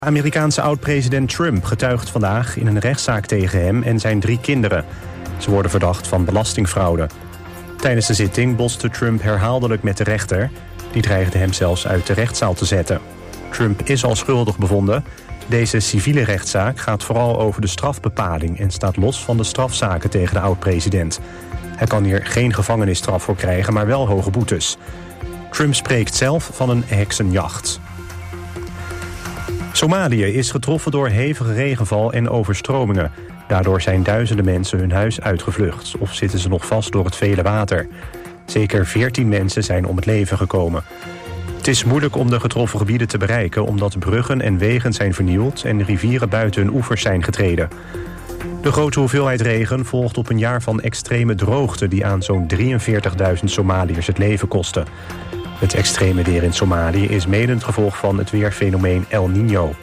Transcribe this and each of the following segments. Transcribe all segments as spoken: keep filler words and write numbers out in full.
Amerikaanse oud-president Trump getuigt vandaag in een rechtszaak tegen hem en zijn drie kinderen. Ze worden verdacht van belastingfraude. Tijdens de zitting botste Trump herhaaldelijk met de rechter. Die dreigde hem zelfs uit de rechtszaal te zetten. Trump is al schuldig bevonden. Deze civiele rechtszaak gaat vooral over de strafbepaling en staat los van de strafzaken tegen de oud-president. Hij kan hier geen gevangenisstraf voor krijgen, maar wel hoge boetes. Trump spreekt zelf van een heksenjacht. Somalië is getroffen door hevige regenval en overstromingen. Daardoor zijn duizenden mensen hun huis uitgevlucht of zitten ze nog vast door het vele water. Zeker veertien mensen zijn om het leven gekomen. Het is moeilijk om de getroffen gebieden te bereiken omdat bruggen en wegen zijn vernield en rivieren buiten hun oevers zijn getreden. De grote hoeveelheid regen volgt op een jaar van extreme droogte die aan zo'n drieënveertigduizend Somaliërs het leven kostte. Het extreme weer in Somalië is mede het gevolg van het weerfenomeen El Niño.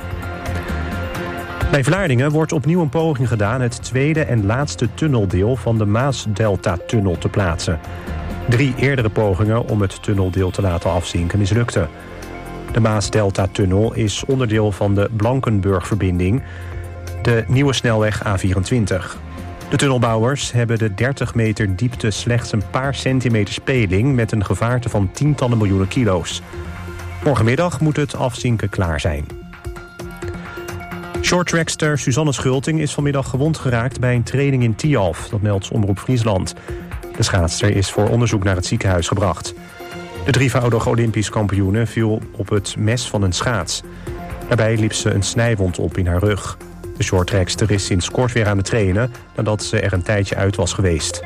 Bij Vlaardingen wordt opnieuw een poging gedaan het tweede en laatste tunneldeel van de Maasdelta-tunnel te plaatsen. Drie eerdere pogingen om het tunneldeel te laten afzinken mislukten. De Maasdelta-tunnel is onderdeel van de Blankenburg-verbinding, de nieuwe snelweg A vierentwintig. De tunnelbouwers hebben de dertig meter diepte slechts een paar centimeter speling met een gevaarte van tientallen miljoenen kilo's. Morgenmiddag moet het afzinken klaar zijn. Shorttrackster Suzanne Schulting is vanmiddag gewond geraakt bij een training in Tialf. Dat meldt Omroep Friesland. De schaatster is voor onderzoek naar het ziekenhuis gebracht. De drievoudige Olympisch kampioene viel op het mes van een schaats. Daarbij liep ze een snijwond op in haar rug. De shorttrackster is sinds kort weer aan het trainen nadat ze er een tijdje uit was geweest.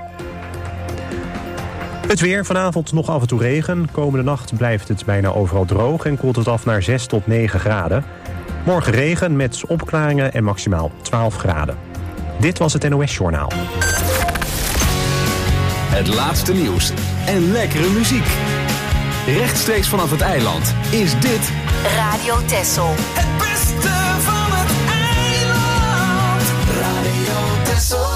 Het weer, vanavond nog af en toe regen. Komende nacht blijft het bijna overal droog en koelt het af naar zes tot negen graden. Morgen regen met opklaringen en maximaal twaalf graden. Dit was het N O S-journaal. Het laatste nieuws en lekkere muziek. Rechtstreeks vanaf het eiland is dit Radio Texel. Het beste van het eiland. Radio Texel.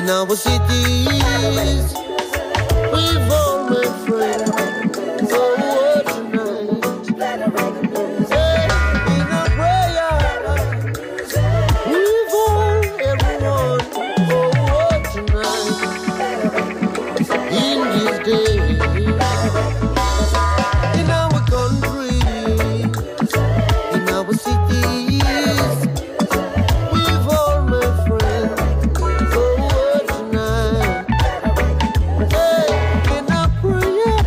in our cities. We've all my friends. So what tonight? Say in a prayer. We've all everyone. Oh what tonight? In these days, in our country, in our cities, we've all my friends. Oh what tonight? Hey, in a prayer,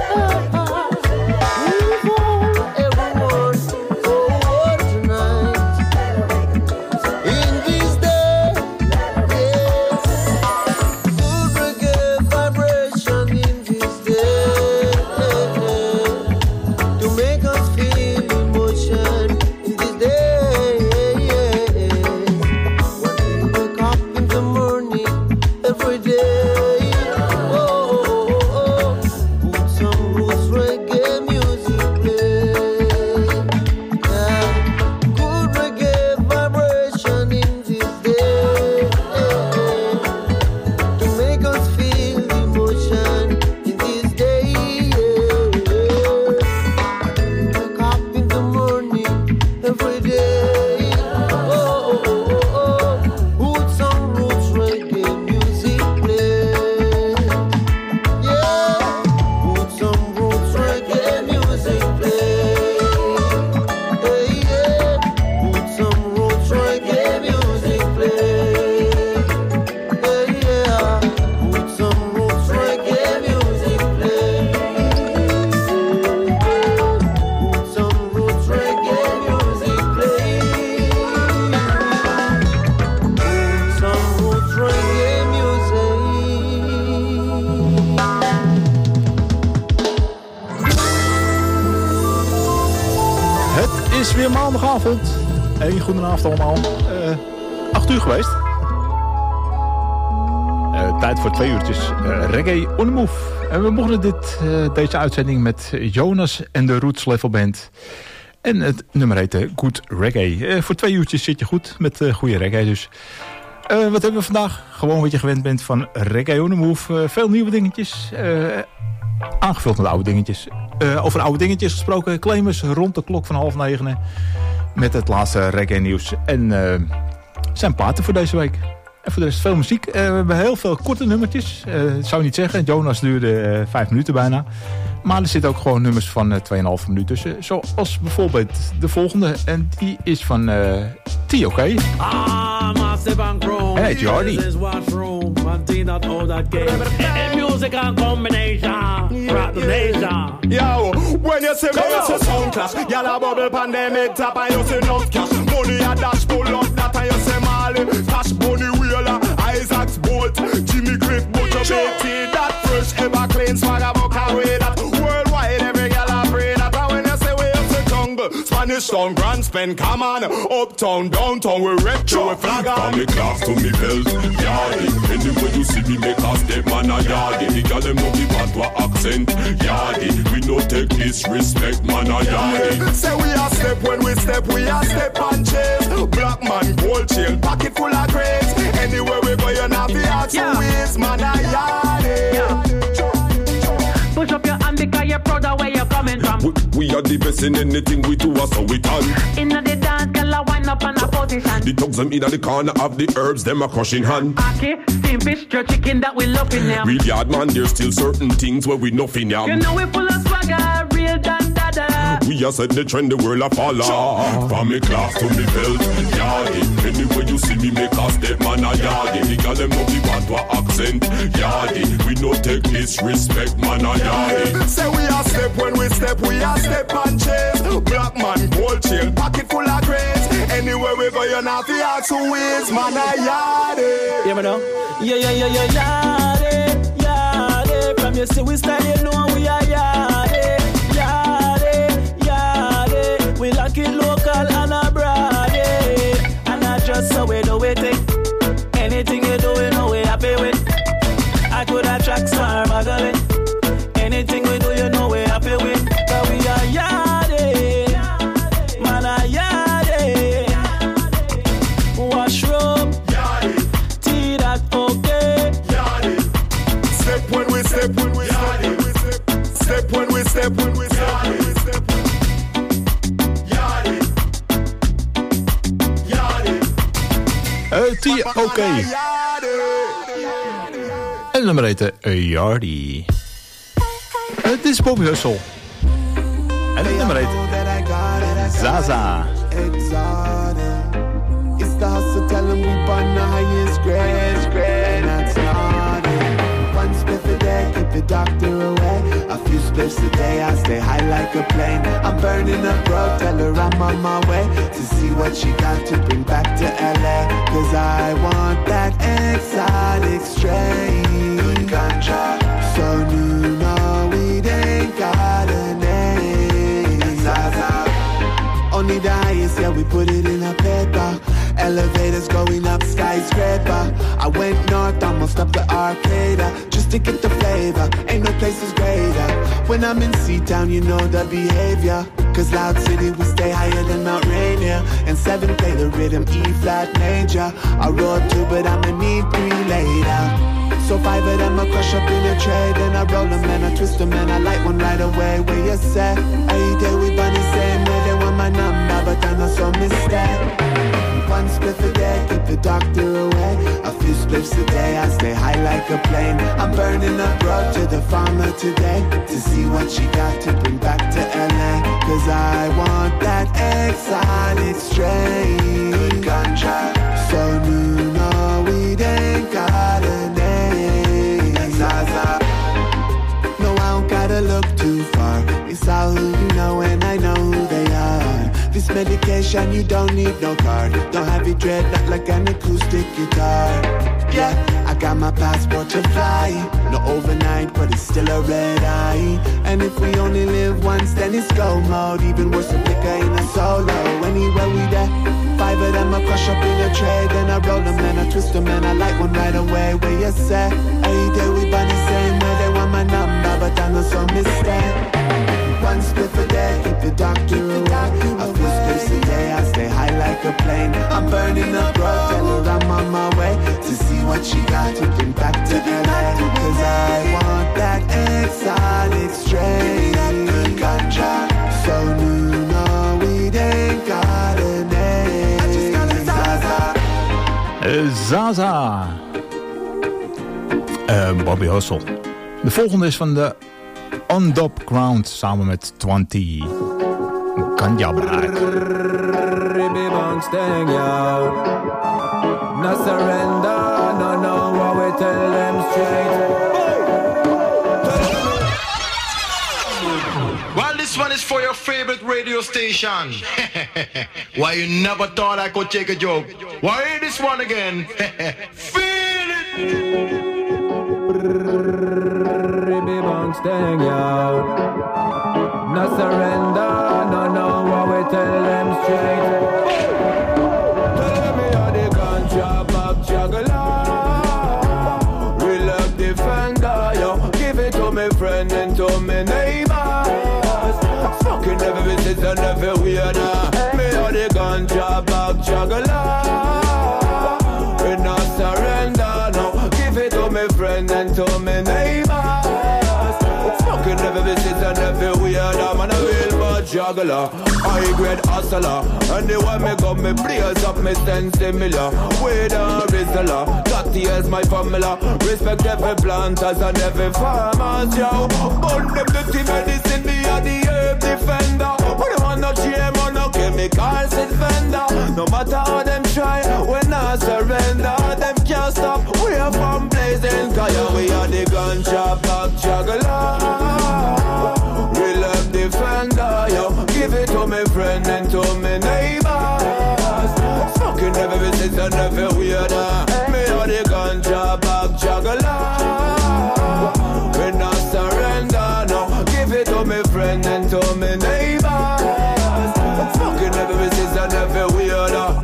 we've all everyone. Oh what tonight? In these days, yes, good reggae vibration in these days to make us feel emotion in these days. When we wake up in the morning every day, oh, oh, oh, oh, put some roots reggae music play. Yeah, good reggae vibration in this day to make us feel emotion in this day. Wake up in the morning every day. Oh, oh, oh, oh, put some roots reggae music play. Yeah, put some roots reggae music play. Hey, yeah, put some roots reggae music play. Hey, yeah, put some roots reggae music play. Put some roots reggae music play. Put some roots reggae music. Het is weer maandagavond. Hey, goedenavond allemaal. Eh acht uur geweest. Eh, tijd voor twee uurtjes eh, reggae on the move. En we begonnen dit, eh, deze uitzending met Jonas en de Roots Level Band. En het nummer heette Good Reggae. Eh, voor twee uurtjes zit je goed met eh, goede reggae dus. Eh, wat hebben we vandaag? Gewoon wat je gewend bent van reggae on the move. Eh, veel nieuwe dingetjes. Eh, aangevuld met oude dingetjes. Uh, over oude dingetjes gesproken. Claimers rond de klok van half negen. Met het laatste reggae nieuws. En uh, zijn platen voor deze week. En voor de rest veel muziek. Uh, we hebben heel veel korte nummertjes. Uh, dat zou ik niet zeggen. Jonas duurde uh, vijf minuten bijna. Maar er zitten ook gewoon nummers van uh, twee komma vijf minuut tussen. Zoals bijvoorbeeld de volgende. En die is van uh, T O K. Ah, massive and chrome. Hey, Jordy. This is washroom. One thing that all that game. And music and combination. Rock the nation. Yo, when you see me, you see sound clash. Y'all a bubble pandemic top and you see no cash. Money a dash pull up that and you see Marley. Cash Bunny Wheeler, Isaac's Bolt, Jimmy Cliff, Butcher Betty. That fresh ever clean swagger book away that. Worldwide every girl a pray that. And when you say we you see jungle, Spanish town, Grand Spend, come on. Uptown, downtown, we rep to we flag on. From me class to me belt, yardy. Anyway you see me make a step, man a yardy. The girl them know me bad to accent, yardy. We no take disrespect, man a yardy. Say we a step when we step, we a step and chase. Black man, gold chain, pocket full of grapes. Anywhere we go, you not be out to waste, man a yardy. Push up your hand because you're proud of where you're coming from. We, we are the best in anything we do, so we done. In the dance, girl, I wind up on a position. The dogs them in the corner of the herbs, them a crushing hand. Okay, steam fish, jerk chicken that we love in them. Real yard man, there's still certain things where we nothing yam. You know we full of swagger, real dan dada. We are set the trend, the world a follow. From me class to me belt, yardy. Anyway you see me make a step, man a yardy. The girl them know me want to accent, yardy. We no take disrespect, man a yardy. Say we a step when we step, we a step and chase. Black man, gold chain, pocket full of grapes. Anywhere we go, you not be out to waste, man a yardy. Yeah, me know. Yeah, yeah, yeah, yeah, yardy, yardy. From you see we style, you know we are yardy, yardy, yardy. We like it local and abroad, yeah. And not just so we do it. Anything you do, you know we happy with. I could attract star magazine. Anything we do, you know we happy with. Cause we are yardy, man a yardy. Washroom, tea that okay. T O K. En nummer heet Yardi. Het is Bobby Hustle. En het nummer heet Zaza. It's the hustle, tell them we burn the highest grade, grade. And that's not it. One spliff a day, keep the doctor away. A few spliffs a day, I stay high like a plane. I'm burning up road, tell her I'm on my way to see what she got to bring back to L A. Cause I want that exotic strain ganja. So new, no, we ain't got a name. Zaza. Only the highest, yeah, we put it in a paper. Elevators going up, skyscraper. I went north, almost up to Arcade, just to get the flavor. Ain't no place is greater. When I'm in C-Town, you know the behavior. Cause Loud City, we stay higher than Mount Rainier. And seven play the rhythm, E-flat major. I roll two, but I'ma need three later. So five of them I crush up in a tray. Then I roll them and I twist them and I light one right away. Where you say? Every day we bunny same way. They want my number, but I know some mistake. One spliff a day, keep the doctor away. A few spliffs a day, I stay high like a plane. I'm burning up road to the farmer today to see what she got to bring back to L A. Cause I want that exotic strain ganja. So new, no, we ain't got a name. Zaza. No, I don't gotta look too far. It's all who you know and I know who they are. This medication, you don't need no card. Don't have it dread, not like an acoustic guitar. Yeah, I got my passport to fly. No overnight, but it's still a red eye. And if we only live once, then it's go mode. Even worse, a liquor in a solo. Anywhere we there, five of them I crush up in a tray. Then I roll them and I twist them and I light one right away. Where you say, every day we bunny same way. They want my number, but I know some mistake. One spliff a day, keep the doctor away. A few spliffs a day, I stay high like a plane. I'm burning up road, tell her I'm on my way to see what she got to bring back to L A. Cause I want that exotic strain ganja. So new, no, we ain't got a name. Zaza. Zaza. Uh, Bobby Hustle. De volgende is van de On Dop Ground samen met Twenty. Ganja Black. No surrender, no, no, what we tell them straight. Well, this one is for your favorite radio station. Why you never thought I could take a joke? Why ain't this one again? Feel it! Staying out. No surrender, no, no, what we tell them straight. Tell me how they ganja back juggler. Real love defender, yo. Give it to me friend and to me neighbors. Fucking every visit and every weirder. Me how they ganja back juggler. We no surrender, no. Give it to me friend and to me neighbors. Never visit and never weird. I'm a real bad juggler, high grade hustler. Anywhere me go, me blaze up, me stand similar. With a rizzler, that is my formula. Respect every planters and every farmers, yo. Burn them dirty medicine, me a the herb defender. We don't want no G M or no chemicals in vendor. No matter how them try, we not surrender. Them can't stop, we are from blazing. Cause we are the ganja back juggler. Real love defender, yo. Give it to me friend and to me neighbors. Smoking every visit and every weirder. Me or the ganja back juggler. We not surrender, no. Give it to me friend and to me neighbors. Smoking every visit and every weirder.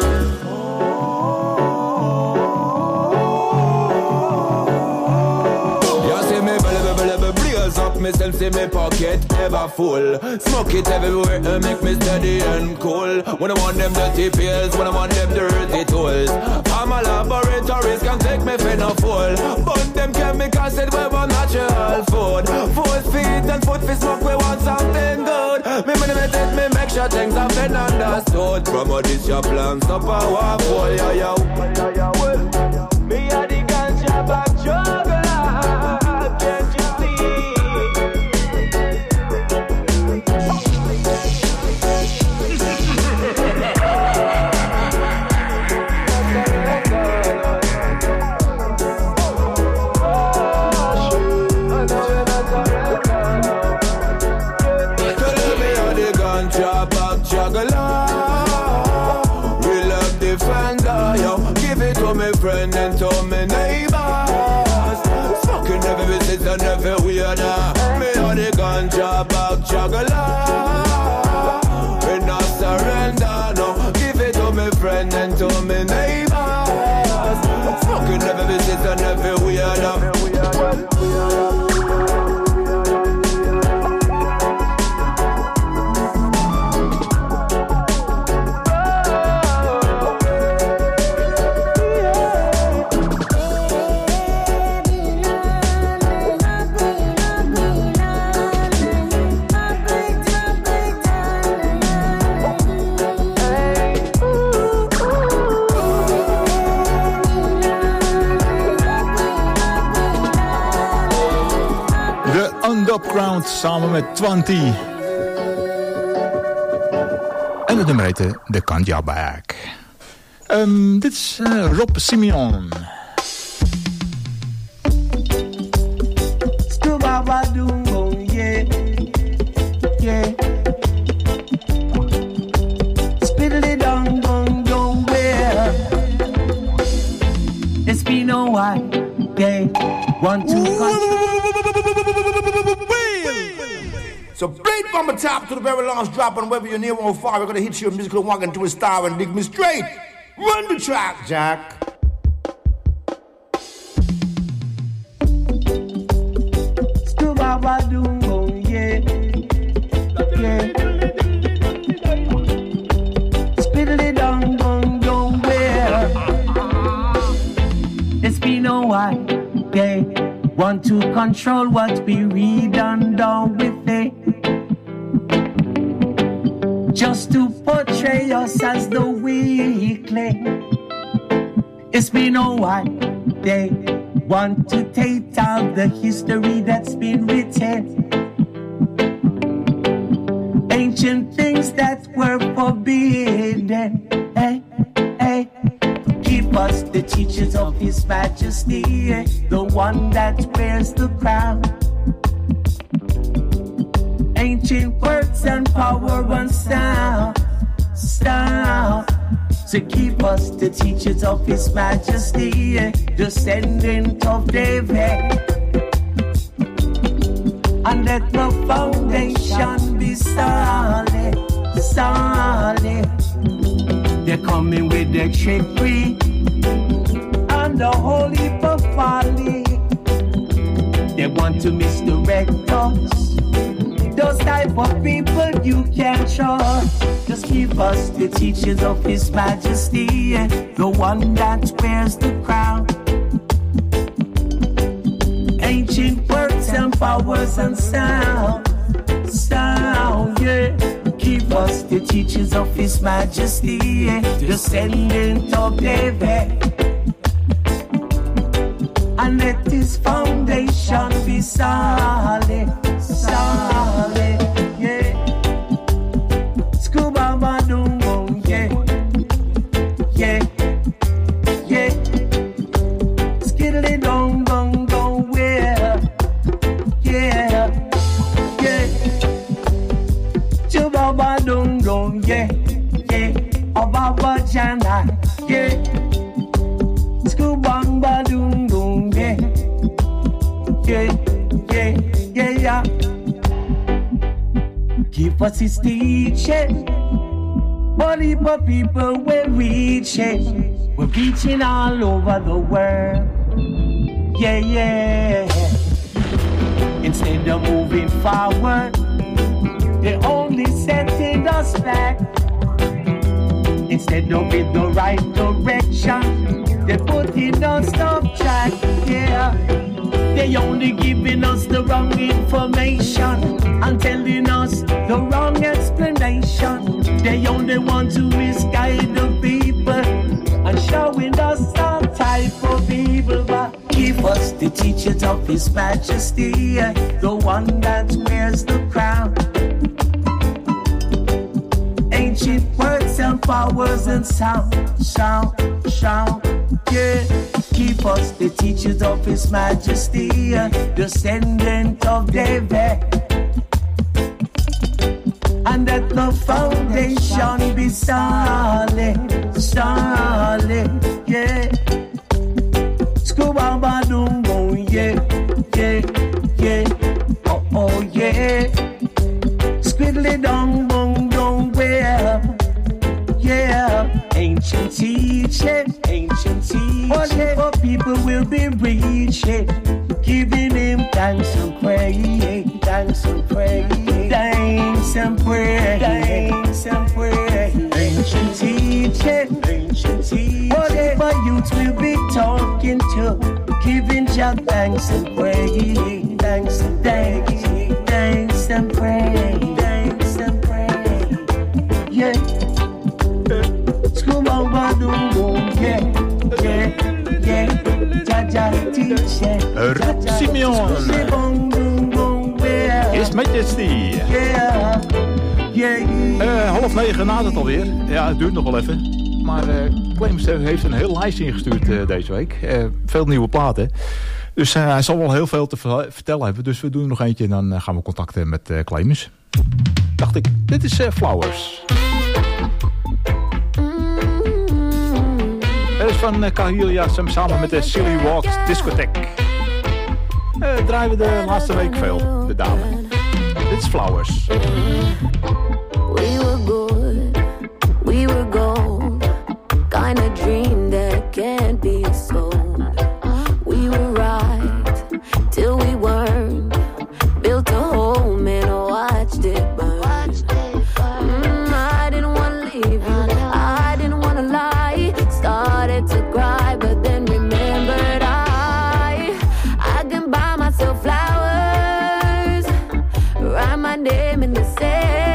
Myself see me pocket ever full. Smoke it everywhere and make me steady and cool. When I want them dirty pills, when I want them dirty tools. I'm a laboratories can take me finna full. But them chemicals said we want natural food. Full feet and foot fi smoke we want something good. Me meditate, me make sure of things have been understood. From all this your plans so powerful, yo, yo. Me a the ganja back juggler, can't you friend and to me neighbors. Fucking never visit and never weird. Me on the ganja back juggler. Me not surrender, no. Give it to me friend and to me neighbors. Fucking never visit and never weird. Underground samen met Twenty. En het nummer heette The Ganja Bag. Um, dit is uh, Rob Simeon. Yeah. Spiddly dong dong dong where it's been a while. They want to cut. So plate from the top to the very last drop, and whether you're near or far, we're gonna hit you a musical wagon to a star and dig me straight. Run the track, Jack. Yeah. Yeah. Spiddly dong dong dong where it's been a while. They want to control what we read and down with it, just to portray us as the weakling. It's been a while. They want to take out the history that's been written, ancient things that were forbidden. Hey, hey. Keep us the teachers of His Majesty, the one that wears the crown. Ancient words and power and sound, sound. To keep us the teachers of His Majesty, descendant of David. And let the foundation be solid, solid. They're coming with their trickery and the holy folly. They want to misdirect us. Those type of people you can't trust. Just keep us the teachers of His Majesty, the one that wears the crown. Ancient words and powers and sound, sound, yeah. Keep us the teachers of His Majesty, descendant of David. And let His foundation be solid, solid, yeah. Scuba badungo, yeah, yeah, yeah. Skiddly dong dong dong, where, yeah, yeah. Chuba badungo, yeah, yeah. Ababa jana, yeah. Scuba badungo, yeah, yeah, yeah, yeah, yeah. Give us His teaching. All heap of people we're reaching. We're reaching all over the world. Yeah, yeah. Instead of moving forward, they're only setting us back. Instead of in the right direction, they're putting us off track. Yeah. They only giving us the wrong information and telling us the wrong explanation. of His Majesty, the one that wears the crown. Ancient words and powers and sound, sound, sound, yeah. Keep us the teachers of His Majesty, descendant of David. And that the foundation be solid, solid, yeah. Scuba ba doom boom, yeah, yeah, yeah, oh oh yeah. Squiddly dong bong dong well, yeah. Ancient teaching, ancient teaching. Whatever people will be reaching, giving Him thanks and praying, thanks and praying, thanks and praying, thanks and praying. Ancient teaching, ancient teaching. Whatever youth will be talking to, giving Jah thanks and praying, thanks and thanks, thanks and praying, thanks and praying. Yeah. Ruud Simeon. His Majesty. Uh, half negen na het alweer. Ja, het duurt nog wel even. Maar uh, Claims heeft een heel lijst ingestuurd uh, deze week. Uh, veel nieuwe platen. Dus uh, hij zal wel heel veel te ver- vertellen hebben. Dus we doen er nog eentje en dan uh, gaan we contacten met uh, Claims. Dacht ik, dit is uh, Flowers. Dat is van uh, Cahilia samen met de Silly Walks Discotheque. Uh, draaien we de laatste week veel, de dame. Dit is Flowers. We were good, we were gold. Kind of dream that can't be sold. We were right, till we weren't. Built a home and watched it burn. Mm, I didn't want to leave you, I didn't want to lie. Started to cry, but then remembered I I can buy myself flowers, write my name in the sand.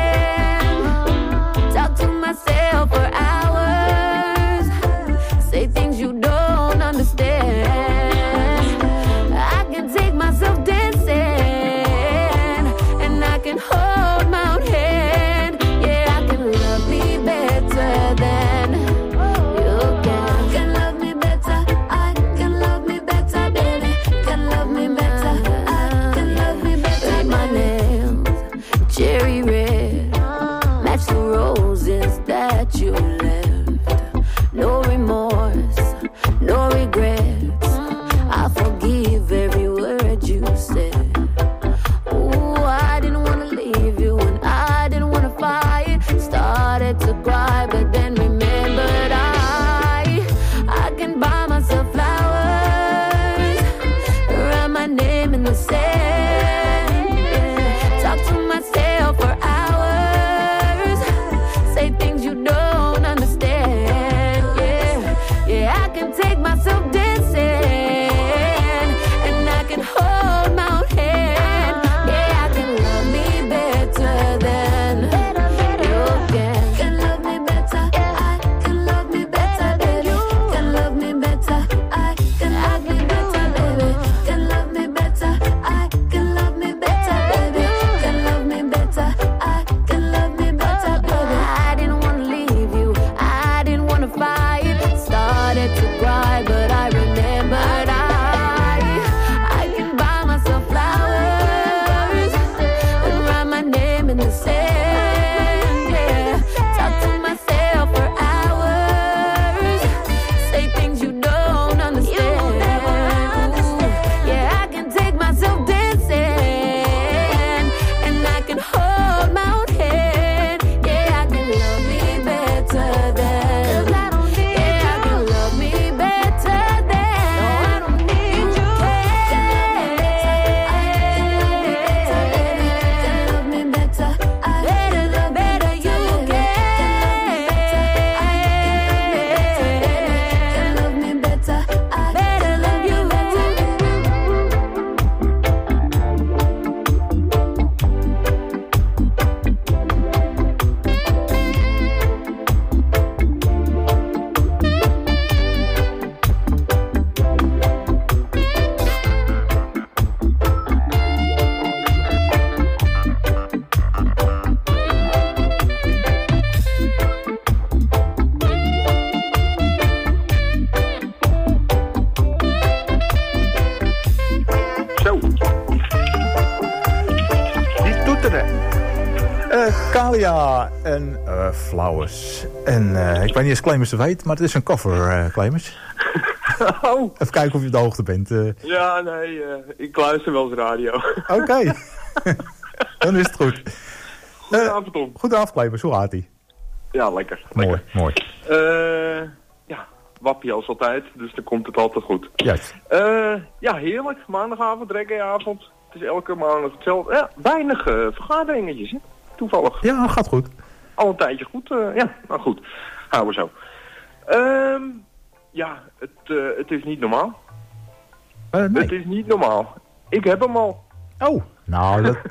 Lucalia en uh, Flowers. En uh, ik weet niet of Clemens het weet, maar het is een cover, uh, Clemens. Oh. Even kijken of je op de hoogte bent. Uh. Ja, nee, uh, ik luister wel eens radio. Oké. Okay. Dan is het goed. Goedenavond, Tom. Uh, Goedenavond, Clemens. Hoe gaat ie? Ja, lekker. Mooi, lekker. mooi. Uh, ja, wappie als altijd, dus dan komt het altijd goed. Juist. Uh, ja, heerlijk. Maandagavond, reggaeavond. Het is elke maandag hetzelfde. Ja, weinig uh, vergaderingetjes, hè? Toevallig. Ja, gaat goed. Al een tijdje goed. Uh, ja, nou goed. Houden we zo. Um, ja, het, uh, het is niet normaal. Uh, nee. Het is niet normaal. Ik heb hem al. Oh, nou dat...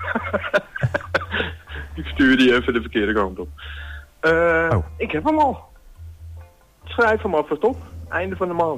Ik stuur die even de verkeerde kant op. Uh, oh. Ik heb hem al. Schrijf hem af, stop. Einde van de maand.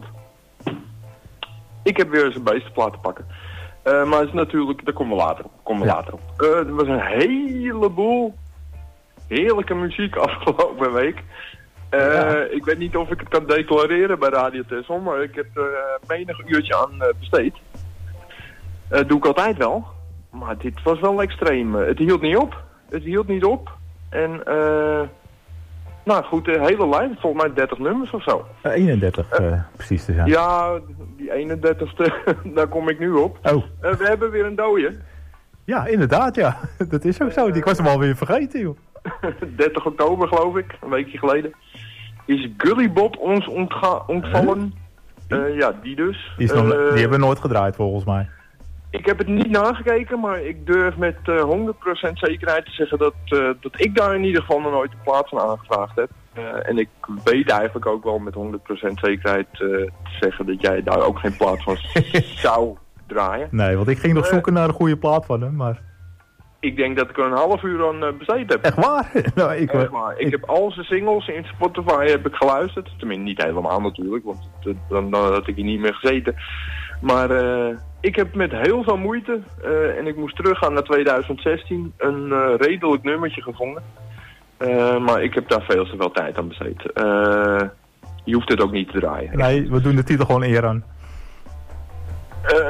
Ik heb weer eens een beestenplaat te pakken. Uh, maar het is natuurlijk, daar komen we later op. Komen we ja. later op. Uh, er was een heleboel heerlijke muziek afgelopen week. Uh, ja. Ik weet niet of ik het kan declareren bij Radio Texel, maar ik heb er uh, menig uurtje aan uh, besteed. Dat uh, doe ik altijd wel. Maar dit was wel extreem. Uh, het hield niet op. Het hield niet op. En, uh, nou goed, de hele lijn, volgens mij dertig nummers of zo. Uh, eenendertig, uh, uh, precies te zijn. Ja, die eenendertigste, daar kom ik nu op. Oh. Uh, we hebben weer een dode. Ja, inderdaad, ja. Dat is ook zo. Ik was hem alweer vergeten, joh. dertig oktober, geloof ik, een weekje geleden, is Gully Bob ons ontga- ontvallen. Huh? Uh, ja, die dus. Die, is nog, uh, die hebben we nooit gedraaid, volgens mij. Ik heb het niet nagekeken, maar ik durf met uh, honderd procent zekerheid te zeggen dat, uh, dat ik daar in ieder geval nog nooit de plaats van aangevraagd heb. Uh, en ik weet eigenlijk ook wel met honderd procent zekerheid uh, te zeggen dat jij daar ook geen plaats van zou draaien. Nee, want ik ging nog uh, zoeken naar een goede plaat van hem, maar... Ik denk dat ik er een half uur aan uh, besteed heb. Echt waar? nou, ik, Echt waar. Ik, ik heb al zijn singles in Spotify heb ik geluisterd. Tenminste, niet helemaal natuurlijk, want het, dan, dan had ik hier niet meer gezeten. Maar uh, ik heb met heel veel moeite, uh, en ik moest teruggaan naar tweeduizend zestien, een uh, redelijk nummertje gevonden. Uh, maar ik heb daar veel te veel tijd aan besteed. Uh, je hoeft het ook niet te draaien. Nee, we doen de titel gewoon eer aan. Uh,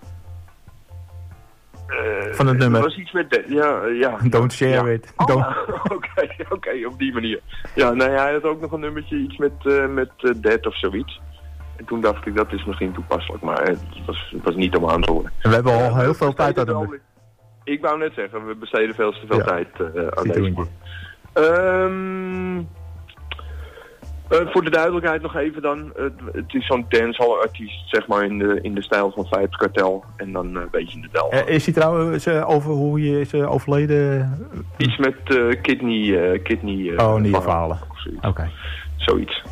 Uh, van het nummer. Er was iets met... De, ja, ja. Don't share ja. it. Oké, oh, oké, okay, okay, op die manier. Ja, nee, hij had ook nog een nummertje, iets met, uh, met uh, Dead of zoiets. En toen dacht ik, dat is misschien toepasselijk, maar het was, het was niet om aan te horen. En we hebben al ja, heel veel tijd aan hem. Ik wou net zeggen, we besteden veel te veel ja. tijd uh, aan Ziet deze man. Um, uh, voor de duidelijkheid nog even dan, uh, het is zo'n dancehall artiest, zeg maar, in de, in de stijl van Vybz Kartel en dan uh, een beetje in de del. Uh, is hij trouwens uh, over hoe je is uh, overleden? Iets met uh, kidney, uh, kidney uh, oh, niet verhalen. Oké. Okay. Zoiets.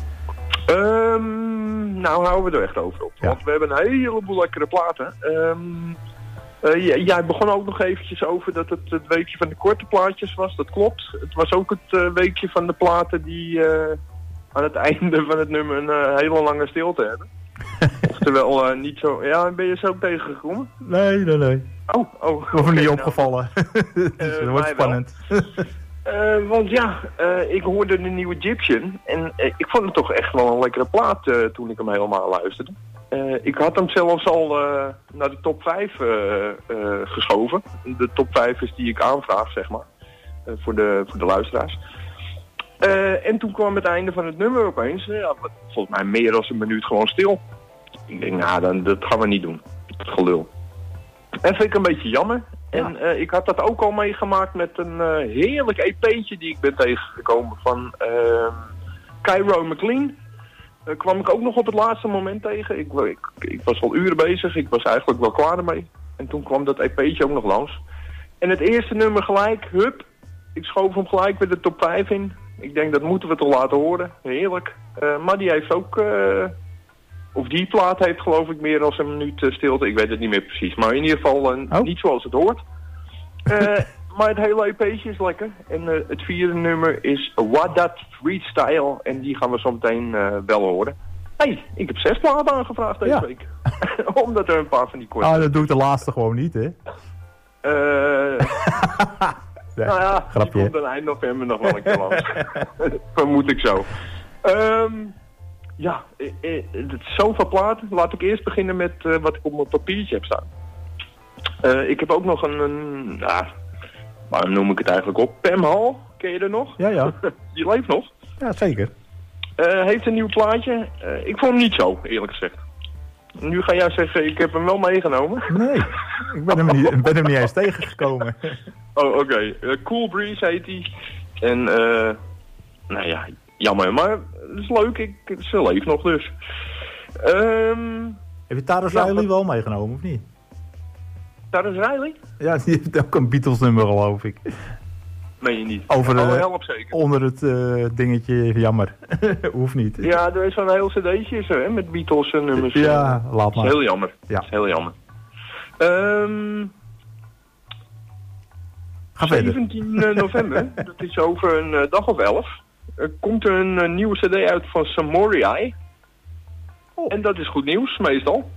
Um, nou houden we er echt over op, ja. Want we hebben een heleboel lekkere platen. Um, uh, j- jij begon ook nog eventjes over dat het het weekje van de korte plaatjes was, dat klopt. Het was ook het uh, weekje van de platen die... Uh, aan het einde van het nummer een uh, hele lange stilte hebben. Oftewel, uh, niet zo... Ja, ben je zo tegengekomen? Nee, nee, nee. Oh, oh. Of okay, niet nou. opgevallen. dus uh, dat wordt spannend. uh, want ja, uh, ik hoorde de nieuwe Egyptian. En uh, ik vond het toch echt wel een lekkere plaat uh, toen ik hem helemaal luisterde. Uh, ik had hem zelfs al uh, naar de top vijf uh, uh, geschoven. De top vijf is die ik aanvraag, zeg maar. Uh, voor, de, voor de luisteraars. Uh, en toen kwam het einde van het nummer opeens, ja, volgens mij meer dan een minuut gewoon stil. Ik denk, nou, dan, dat gaan we niet doen. Dat gelul. En vind ik een beetje jammer. Ja. En uh, ik had dat ook al meegemaakt met een uh, heerlijk E P'tje die ik ben tegengekomen van uh, Cairo McLean. Uh, kwam ik ook nog op het laatste moment tegen. Ik, ik, ik was al uren bezig, ik was eigenlijk wel klaar ermee. En toen kwam dat E P'tje ook nog langs. En het eerste nummer gelijk, hup, ik schoof hem gelijk weer de top vijf in. Ik denk, dat moeten we toch laten horen. Heerlijk. Uh, maar die heeft ook... Uh, of die plaat heeft geloof ik meer dan een minuut uh, stilte. Ik weet het niet meer precies. Maar in ieder geval uh, oh. niet zoals het hoort. Uh, maar het hele E P'tje is lekker. En uh, het vierde nummer is Wadat Freestyle. En die gaan we zo meteen uh, wel horen. Hé, hey, ik heb zes platen aangevraagd deze ja. week. Omdat er een paar van die korte... Ah, dat doe ik de laatste gewoon niet, hè? Uh... Nee, nou ja, grapje. Die komt dan eind november nog wel een keer langs. Vermoed ik zo. Um, ja, het is zoveel platen. Laat ik eerst beginnen met uh, wat ik op mijn papiertje heb staan. Uh, ik heb ook nog een, een, uh, waarom noem ik het eigenlijk op? Pam Hall, ken je er nog? Ja, ja. Die leeft nog. Ja, zeker. Uh, heeft een nieuw plaatje. Uh, ik vond hem niet zo, eerlijk gezegd. Nu ga jij zeggen, ik heb hem wel meegenomen. Nee, ik ben hem niet, ben hem niet eens tegengekomen. Oh, oké. Okay. Uh, Cool Breeze heet hij. En, uh, nou ja, jammer, maar het is leuk. Ik, ze leeft nog dus. Um, heb je Tarrus ja, Riley wel meegenomen, of niet? Tarrus Riley? Ja, die heeft ook een Beatles nummer, geloof ik. Meen je niet? Over, oh, uh, help zeker. Onder het uh, dingetje, jammer. Hoeft niet. Ja, er is zo'n heel cd'tje zo, hè, met Beatles en nummers. Ja, laat maar. Dat is heel jammer. Ja. Dat is heel jammer. Um, Ga zeventien november, dat is over een uh, dag of elf, uh, komt er een uh, nieuwe cd uit van Samorai. Oh. En dat is goed nieuws, meestal.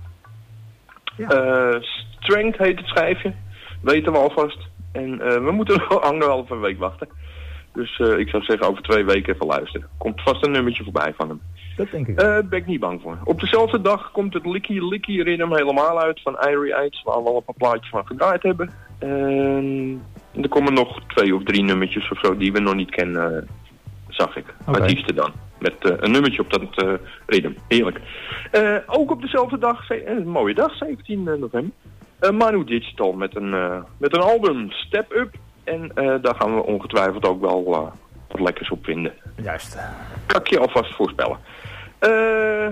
Ja. Uh, Strength heet het schijfje, weten we alvast. En uh, we moeten nog anderhalve week wachten. Dus uh, ik zou zeggen over twee weken even luisteren. Komt vast een nummertje voorbij van hem. Dat denk ik. Daar uh, ben ik niet bang voor. Op dezelfde dag komt het Licky Licky Rhythm helemaal uit van Irie Eids, waar we al een paar plaatjes van gedraaid hebben. Uh, er komen nog twee of drie nummertjes of zo die we nog niet kennen, uh, zag ik. Okay. Het liefste dan. Met uh, een nummertje op dat uh, ritme. Heerlijk. Uh, ook op dezelfde dag, een mooie dag, zeventien november. Uh, Manu Digital met een, uh, met een album Step Up. En uh, daar gaan we ongetwijfeld ook wel uh, wat lekkers op vinden. Juist. Kan ik je alvast voorspellen. Uh,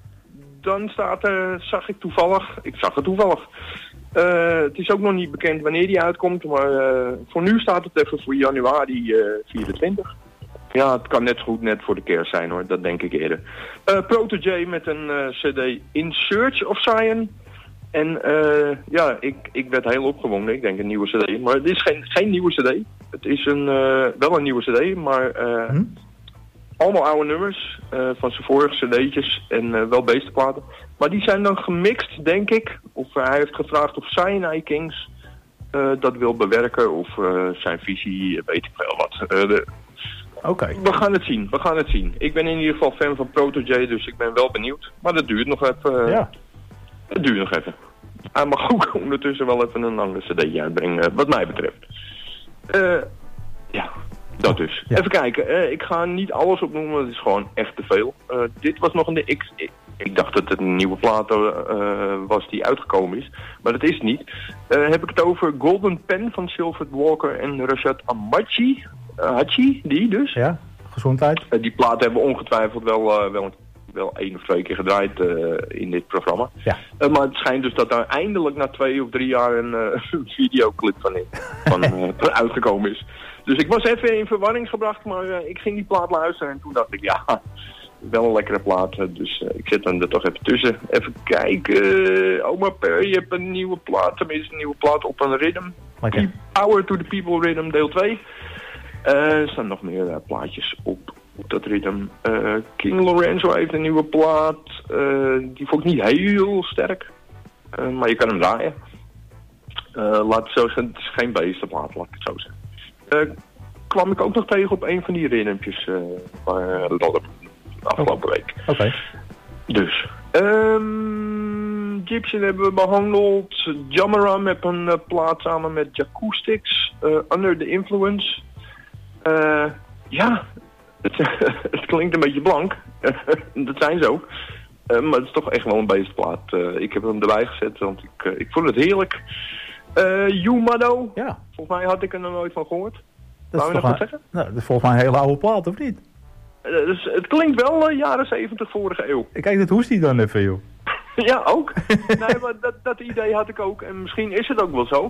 dan staat er, zag ik toevallig, ik zag het toevallig. Uh, het is ook nog niet bekend wanneer die uitkomt, maar uh, voor nu staat het even voor januari uh, vierentwintig. Ja, het kan net zo goed net voor de kerst zijn hoor, dat denk ik eerder. Uh, Protégé met een uh, cd In Search of Zion. En uh, ja, ik, ik werd heel opgewonden. Ik denk een nieuwe cd. Maar het is geen, geen nieuwe cd. Het is een, uh, wel een nieuwe cd, maar uh, hm? allemaal oude nummers uh, van zijn vorige cd'tjes en uh, wel beestenplaten. Maar die zijn dan gemixt, denk ik. Of uh, hij heeft gevraagd of Cyanide Kings uh, dat wil bewerken. Of uh, zijn visie, weet ik veel wat. Uh, de... Oké. Okay. We gaan het zien, we gaan het zien. Ik ben in ieder geval fan van Protégé, dus ik ben wel benieuwd. Maar dat duurt nog even. Uh, ja. Het duurt nog even. Hij mag ook ondertussen wel even een ander cd'tje uitbrengen, wat mij betreft. Uh, ja, dat dus. Ja. Even kijken, uh, ik ga niet alles opnoemen, het is gewoon echt te veel. Uh, dit was nog een... Ik, ik, ik dacht dat het een nieuwe plaat uh, was die uitgekomen is, maar dat is het niet. Uh, heb ik het over Golden Pen van Sylvester Walker en Rashad Amachi. Uh, Hachi, die dus. Ja, gezondheid. Uh, die plaat hebben we ongetwijfeld wel, uh, wel een wel één of twee keer gedraaid uh, in dit programma. Ja. Uh, maar het schijnt dus dat daar eindelijk na twee of drie jaar een uh, videoclip van, in, van uh, uitgekomen is. Dus ik was even in verwarring gebracht, maar uh, ik ging die plaat luisteren en toen dacht ik, ja, wel een lekkere plaat. Dus uh, ik zet hem er toch even tussen. Even kijken. Uh, Oma Per, je hebt een nieuwe plaat, tenminste een nieuwe plaat op een rhythm. Okay. Power to the People Rhythm deel twee. Uh, er staan nog meer uh, plaatjes op. Op dat ritme. Uh, King Lorenzo heeft een nieuwe plaat. Uh, die vond ik niet heel sterk. Uh, maar je kan hem draaien. Uh, laat het zo zeggen, het is geen beestenplaat, laat ik het zo zeggen. Uh, kwam ik ook nog tegen op een van die ritmpjes uh, uh, de afgelopen week. Oké. Okay. Dus. Um, Gypsy hebben we behandeld. Jamara met een uh, plaat samen met Jacoustics. Uh, Under the Influence. Uh, ja... Het, het klinkt een beetje blank. Dat zijn ze ook. Uh, maar het is toch echt wel een beestplaat. Uh, ik heb hem erbij gezet, want ik, uh, ik vond het heerlijk. Uh, Yumado. Ja. Volgens mij had ik er nog nooit van gehoord. Dat Wou je nog wat zeggen? Nou, dat is volgens mij een hele oude plaat, of niet? Uh, dus het klinkt wel uh, jaren zeventig vorige eeuw. Kijk, dat hoest hij dan even, joh. Ja, ook. Nee, maar dat, dat idee had ik ook. En misschien is het ook wel zo.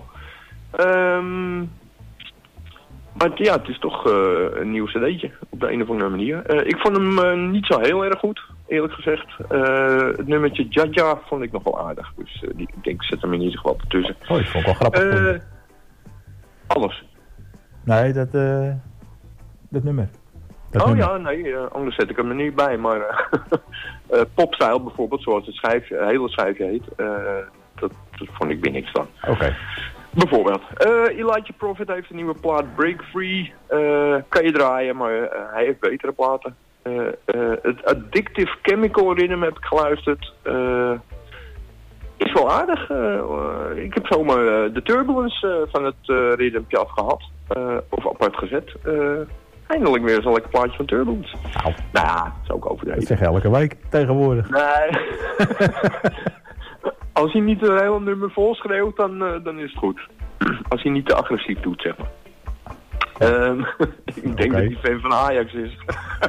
Um, Maar ja, het is toch uh, een nieuw cd'tje op de een of andere manier. Uh, ik vond hem uh, niet zo heel erg goed, eerlijk gezegd. Uh, het nummertje Jaja vond ik nog wel aardig. Dus uh, die, ik denk, ik zet hem in ieder geval ertussen. Oh, ik vond het wel grappig. Uh, alles. Nee, dat, uh, dat nummer. Dat oh nummer. ja, nee, uh, anders zet ik hem er niet bij. Maar uh, uh, Popstyle bijvoorbeeld, zoals het schijfje, het hele schijfje heet, uh, dat, dat vond ik weer niks van. Oké. Okay. Bijvoorbeeld. Uh, Elijah Prophet heeft een nieuwe plaat, Break Free. Uh, kan je draaien, maar uh, hij heeft betere platen. Uh, uh, het Addictive Chemical Rhythm heb ik geluisterd. Uh, is wel aardig. Uh, uh, ik heb zomaar uh, de Turbulence uh, van het uh, Rhythmpje afgehad. Uh, of apart gezet. Uh, eindelijk weer zo'n lekker plaatje van Turbulence. Nou, nou ja, dat is ook overdreven. Dat zeg je elke week tegenwoordig. Nee. Als hij niet een hele nummer vol schreeuwt, dan, uh, dan is het goed. Als hij niet te agressief doet, zeg maar. Um, ik denk okay. dat hij fan van Ajax is.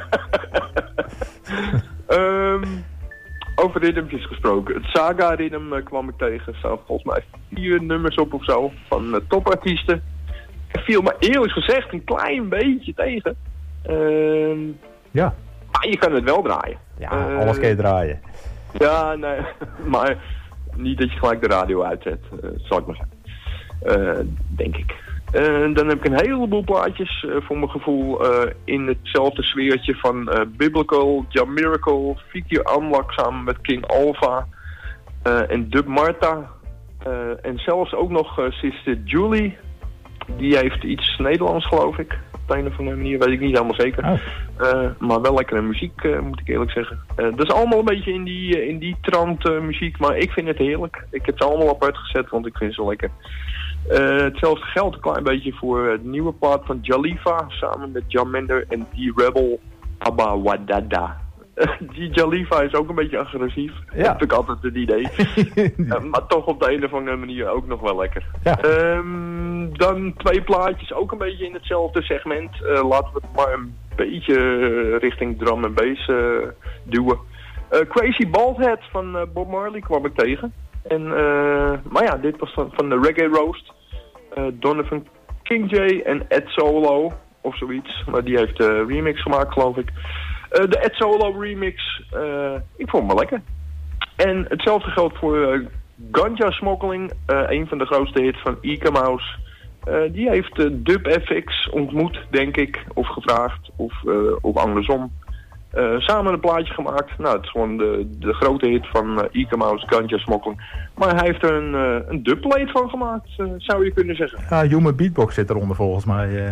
um, over ritmpjes gesproken. Het Saga ritm uh, kwam ik tegen. Er staan volgens mij vier nummers op of zo. Van uh, topartiesten. Er viel me eerlijk gezegd een klein beetje tegen. Um, ja. Maar je kan het wel draaien. Ja, uh, alles kan je draaien. Ja, nee. Maar niet dat je gelijk de radio uitzet. Uh, zal ik maar zeggen. Uh, denk ik. Uh, dan heb ik een heleboel plaatjes uh, voor mijn gevoel uh, in hetzelfde sfeertje van uh, Biblical, Ja Miracle, Vicky Unlock samen met King Alpha uh, en Dub Marta. Uh, en zelfs ook nog uh, Sister Julie. Die heeft iets Nederlands, geloof ik. Op een of andere manier, weet ik niet helemaal zeker. Oh. Uh, maar wel lekkere muziek, uh, moet ik eerlijk zeggen. Uh, dat is allemaal een beetje in die, uh, in die trant uh, muziek, maar ik vind het heerlijk. Ik heb ze allemaal apart gezet, want ik vind ze lekker. Uh, hetzelfde geldt een klein beetje voor uh, de nieuwe plaat van Jalifa, samen met Jamender en D-Rebel Abba Wadada. Die Jalifa is ook een beetje agressief, ja. Heb ik altijd het idee. uh, maar toch op de een of andere manier ook nog wel lekker. Ja. Um, dan twee plaatjes, ook een beetje in hetzelfde segment. Uh, laten we het maar een beetje richting drum en bass uh, duwen. Uh, Crazy Baldhead van uh, Bob Marley kwam ik tegen. En, uh, maar ja, dit was van, van de Reggae Roast. Uh, Donovan King J en Ed Solo, of zoiets. Maar die heeft de uh, remix gemaakt, geloof ik. Uh, de Ed Solo remix, uh, ik vond hem wel lekker. En hetzelfde geldt voor uh, Ganja Smuggling, uh, een van de grootste hits van Ika Mouse. Uh, die heeft uh, Dub F X ontmoet, denk ik, of gevraagd, of, uh, of andersom. Uh, samen een plaatje gemaakt. Nou, het is gewoon de, de grote hit van uh, Ika Mouse, Ganja Smuggling. Maar hij heeft er een, uh, een dubplate van gemaakt, uh, zou je kunnen zeggen. Ja, Human Beatbox zit eronder volgens mij. Uh...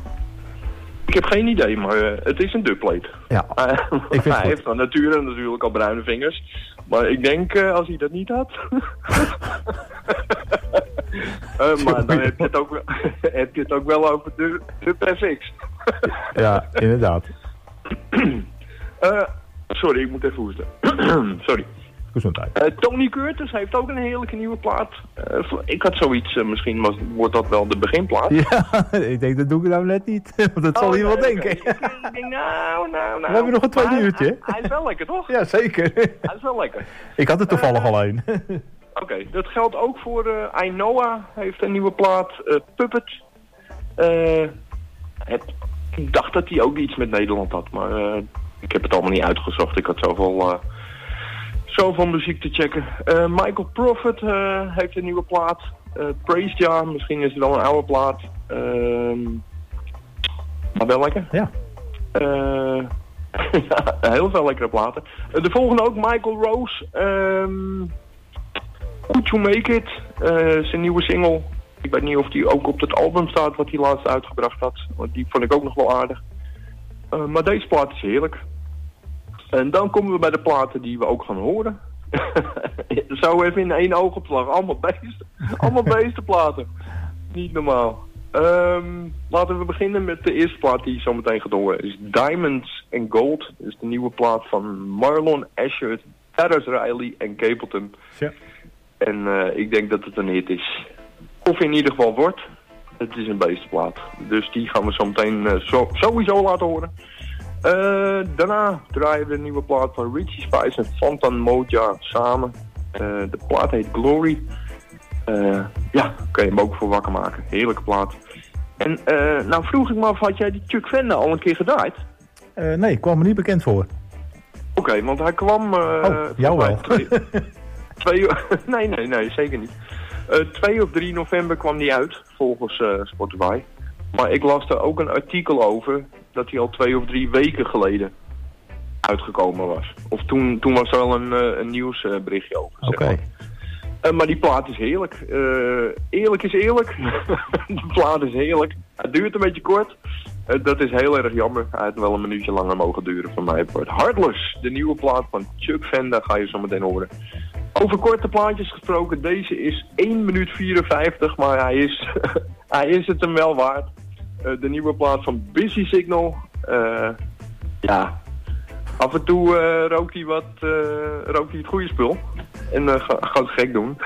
Ik heb geen idee, maar uh, het is een dubplate. Ja, uh, ik vind hij heeft van nature natuurlijk al bruine vingers. Maar ik denk, uh, als hij dat niet had... uh, maar dan heb je het ook wel, heb je het ook wel over Dub, Dub F X. Ja, inderdaad. Uh, sorry, ik moet even hoesten. Sorry. Gezondheid. Uh, Tony Curtis heeft ook een heerlijke nieuwe plaat. Uh, ik had zoiets, uh, misschien was, wordt dat wel de beginplaat. Ja, ik denk dat doe ik nou net niet. Want dat oh, zal nee, iemand okay. denken. Ik denk, nou, nou, nou. We hebben nog een tweede uurtje. Hij, hij is wel lekker, toch? Ja, zeker. Hij is wel lekker. Ik had het toevallig uh, al een. Oké, okay, dat geldt ook voor uh, Ainoa. Heeft een nieuwe plaat. Uh, Puppet. Uh, het, ik dacht dat hij ook iets met Nederland had, maar... Uh, ik heb het allemaal niet uitgezocht. Ik had zoveel, uh, zoveel muziek te checken. Uh, Michael Prophet uh, heeft een nieuwe plaat. Uh, Praise Jah, misschien is het wel een oude plaat. Uh, maar wel lekker. Ja. Uh, ja, heel veel lekkere platen. Uh, de volgende ook, Michael Rose. Um, Could You Make It? Uh, zijn nieuwe single. Ik weet niet of die ook op het album staat wat hij laatst uitgebracht had. Want die vond ik ook nog wel aardig. Uh, maar deze plaat is heerlijk. En dan komen we bij de platen die we ook gaan horen. Zo even in één oogopslag. Allemaal beesten. Allemaal beestenplaten. Niet normaal. Um, laten we beginnen met de eerste plaat die je zo meteen gaat horen. Is Diamonds and Gold. Dat is de nieuwe plaat van Marlon Asher, Terrace Riley en Capleton. Ja. En uh, ik denk dat het een hit is. Of in ieder geval wordt. Het is een beestenplaat. Dus die gaan we zo meteen uh, zo, sowieso laten horen. Uh, daarna draaien we een nieuwe plaat van Richie Spice en Fantan Moja samen. Uh, de plaat heet Glory. Uh, ja, kan je hem ook voor wakker maken. Heerlijke plaat. En uh, nou vroeg ik me af, had jij die Chuck Venda al een keer gedraaid? Uh, nee, kwam me niet bekend voor. Oké, okay, want hij kwam... Uh, oh, jou wel. Twee, twee, nee, nee, nee, zeker niet. Uh, twee of drie november kwam die uit, volgens uh, Spotify. Maar ik las er ook een artikel over dat hij al twee of drie weken geleden uitgekomen was. Of toen, toen was er al een, uh, een nieuwsberichtje over. Oké. Okay. Uh, maar die plaat is heerlijk. Uh, eerlijk is eerlijk. De plaat is heerlijk. Het duurt een beetje kort. Uh, dat is heel erg jammer. Hij had wel een minuutje langer mogen duren van mij. Heartless, de nieuwe plaat van Chuck Venda, ga je zo meteen horen. Over korte plaatjes gesproken, deze is één minuut vierenvijftig, maar hij is, hij is het hem wel waard. Uh, de nieuwe plaat van Busy Signal. Uh, ja, af en toe uh, rookt hij wat, uh, rookt hij het goede spul. En uh, ga, gaat het gek doen.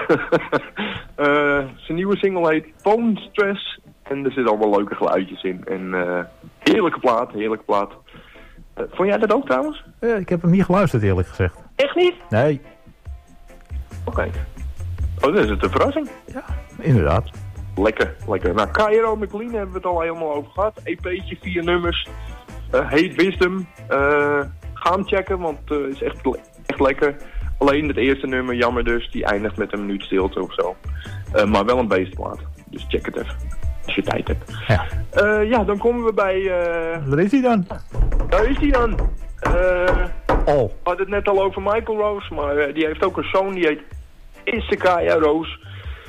uh, zijn nieuwe single heet Phone Stress. En er zitten allemaal leuke geluidjes in. En uh, heerlijke plaat, heerlijke plaat. Uh, vond jij dat ook trouwens? Ja, ik heb hem niet geluisterd eerlijk gezegd. Echt niet? Nee. Oké. Okay. Oh, dan is het een verrassing. Ja, inderdaad. Lekker, lekker. Nou, Cairo McLean hebben we het al helemaal over gehad. E P'tje, vier nummers. Uh, Hate Wisdom. Uh, ga hem checken, want het uh, is echt, echt lekker. Alleen het eerste nummer, jammer dus, die eindigt met een minuut stilte of zo. Uh, maar wel een beestplaat. Dus check het even. Als je tijd hebt. Ja, uh, ja dan komen we bij... Uh... Waar is hij dan? Daar is hij dan. Uh... Oh. We hadden het net al over Michael Rose, maar uh, die heeft ook een zoon, die heet Issachar Rose.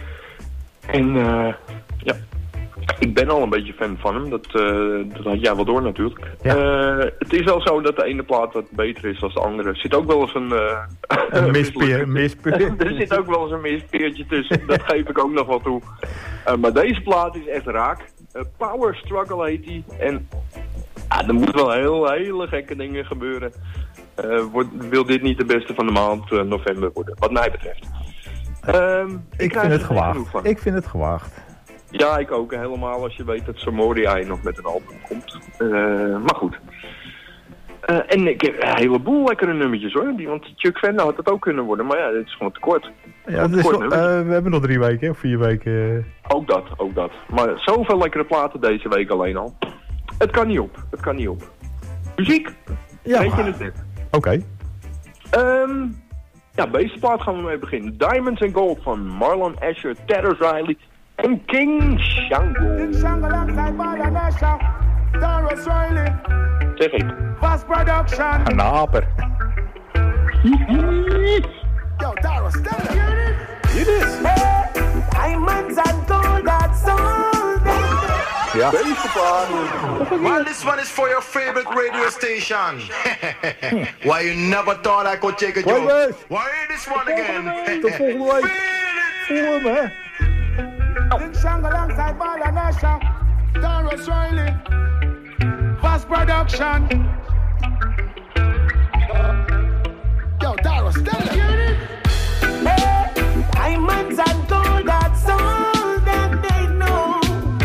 En uh, ja, ik ben al een beetje fan van hem, dat, uh, dat had jij wel door natuurlijk. Ja. Uh, het is wel zo dat de ene plaat wat beter is dan de andere. Er zit ook wel eens een... Uh, een mispeer, mispeer. Er zit ook wel eens een mispeertje tussen, dat geef ik ook nog wel toe. Uh, maar deze plaat is echt raak. Uh, Power Struggle heet die. En ah, er moeten wel heel, hele gekke dingen gebeuren. Uh, wordt, wil dit niet de beste van de maand uh, november worden, wat mij betreft. Um, ik ik vind het gewaagd. Ik vind het gewaagd. Ja, ik ook. Helemaal als je weet dat Samoria nog met een album komt. Uh, maar goed. Uh, en ik heb een heleboel lekkere nummertjes hoor. Die, want Chuck Venda had het ook kunnen worden. Maar ja, dit is gewoon te kort. Ja, het is wel, uh, we hebben nog drie weken of vier weken. Ook dat, ook dat. Maar zoveel lekkere platen deze week alleen al. Het kan niet op. Het kan niet op. Muziek? Ja. Weet je het net? Oké. Okay. Um, ja, deze plaat gaan we mee beginnen. Diamonds and Gold van Marlon Asher, Terrence Riley en King Shango. King Shango alongside Marlon Asher, Terrence Riley. Zeg ik. Fast production. Een aper. Yo, Dara, stand up. It is. Hey, diamonds and gold, that's all. Ja. Well, this one is for your favorite radio station. Why you never thought I could take a joke? Why this one again? Tot volgende week. Voor me, hè? Big Shang alongside Marlon Asher, Terrence Riley, Fast Production. Yo, Dara, stand up. Hey, diamonds and gold, that's all that they know.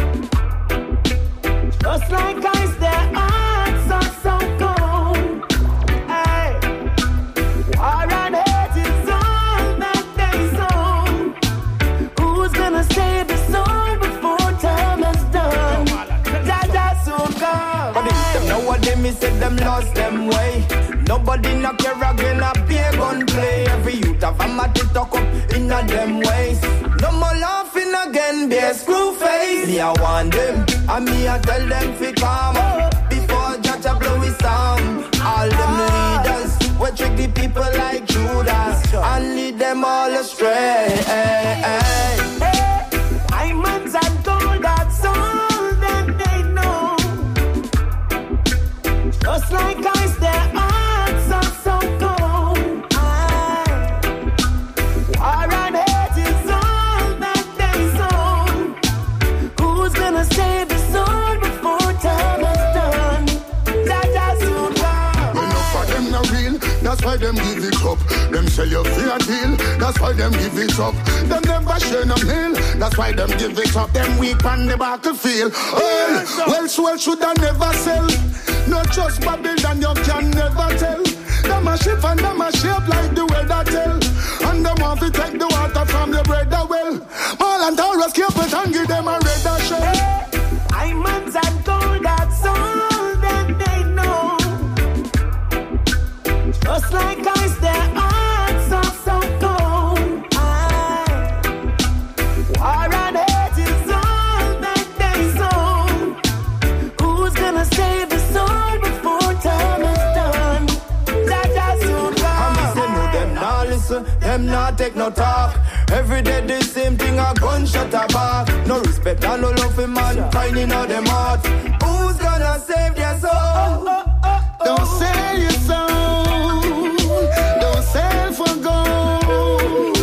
Just like ice, their hearts are so cold. Hey, war and hate is all that they sow. Who's gonna save the soul before time is done? Jaja soon come. But if them know what they miss, them lost them way. Nobody knock your rag in a beer gun play. Every youth have a mat to talk up in a them ways. No more laughing again, be a screw face. Me I want them, and me I tell them fi calm. Before Jaja blow his song. All them leaders, we trick the people like Judas and lead them all astray. Hey, hey. Hey, diamonds and gold, that's all that they know. Just like ice, their hearts are so cold. Aye. War and hate is all that they sow. Who's gonna save the soul before time is done? Jaja soon come. Enough of them not real, that's why them give it up. Them sell you free a deal, that's why them give it up. Them never share no meal, that's why them give it up. Them weak on the battlefield. Well, well, well, should I never sell? Not just Babylon, you can never tell. Them a shift and them a shape like the weather tell. And them want to take the water from the bread well. All and Taurus keep it and give them a red shell. Hey, diamonds and gold, that's all that they know. Just like ice, their hearts are so cold. Aye. War and hate is all that they sow. Who's gonna save the soul before time is done? Jaja soon come. And me say no, them not listen, them not take no talk. Every day the same thing, a gunshot a back. No respect and no love for mankind in all them heart. Who's gonna save their soul? Oh, oh, oh, oh. Don't sell your soul, don't sell for gold.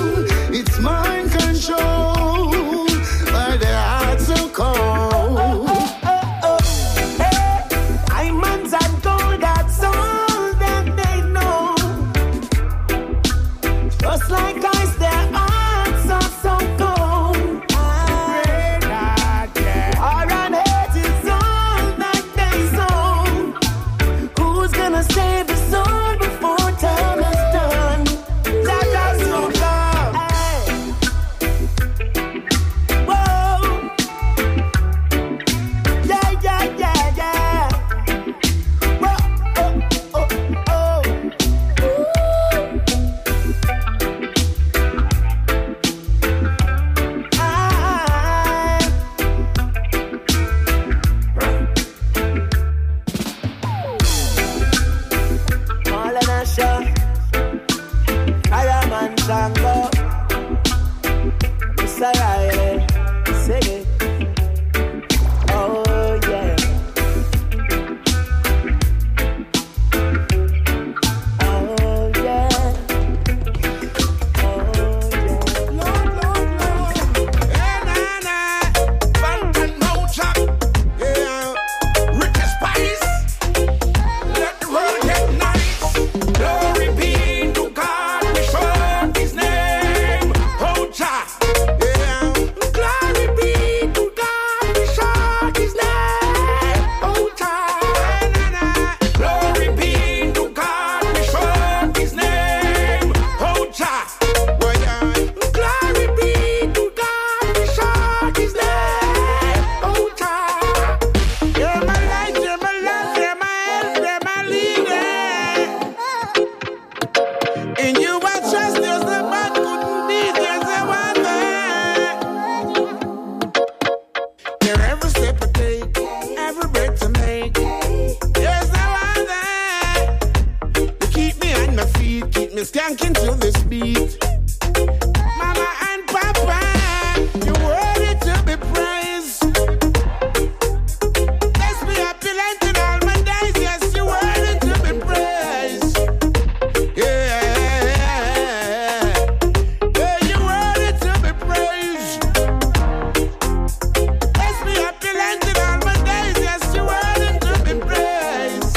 gonna save the soul before time is done. That does no love. Whoa. Yeah, yeah, yeah, yeah. Whoa, oh, oh, oh. Fireman Django, Mister Riley, sing it. Oh yeah. Oh yeah. Oh yeah. Lord, Lord, Lord. Hey, nah, nah. Bantan Mocha. Yeah. Richest Spice. Let the world get nice. Glory be to God. We shout His name. Mocha. Yeah. Glory be to God. We shout His name. Mocha. Nah, nah. Glory be to God. We shout His name. Mocha. Well, yeah. Glory be to God. We shout His name. Mocha. You're my light, you're my love, you're my help, you're my leader. In you I trust, there's no bad couldn't be, there's no other. You're every step I take, every breath I make. There's no other. You keep me on my feet, keep me skanking to this beat. Mama and Papa, you're worthy to be praised. Bless me happy length in all my days. Yes, you're worthy to be praised. Yeah, yeah, you're worthy to be praised. Bless me happy length in all my days. Yes, you're worthy to be praised.